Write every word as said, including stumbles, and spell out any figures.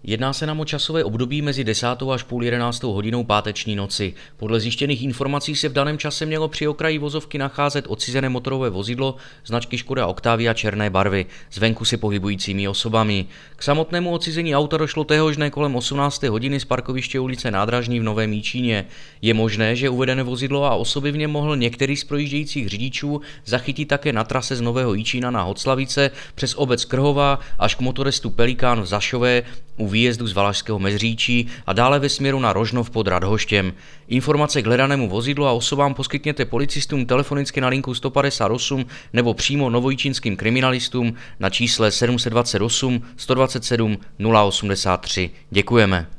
Jedná se nám o časové období mezi desátou až půl jedenáctou hodinou páteční noci. Podle zjištěných informací se v daném čase mělo při okraji vozovky nacházet odcizené motorové vozidlo značky Škoda Octavia černé barvy s venku se pohybujícími osobami. K samotnému odcizení auta došlo téhož dne kolem osmnácté hodiny z parkoviště ulice Nádražní v Novém Jičíně. Je možné, že uvedené vozidlo a osoby v něm mohl některý z projíždějících řidičů zachytit také na trase z Nového Jičína na Hoclavice přes obec Krhová až k motorestu Pelikán v Zašové u výjezdu z Valašského Meziříčí a dále ve směru na Rožnov pod Radhoštěm. Informace k hledanému vozidlu a osobám poskytněte policistům telefonicky na linku sto padesát osm nebo přímo novojičínským kriminalistům na čísle sedm set dvacet osm sto dvacet sedm nula osmdesát tři. Děkujeme.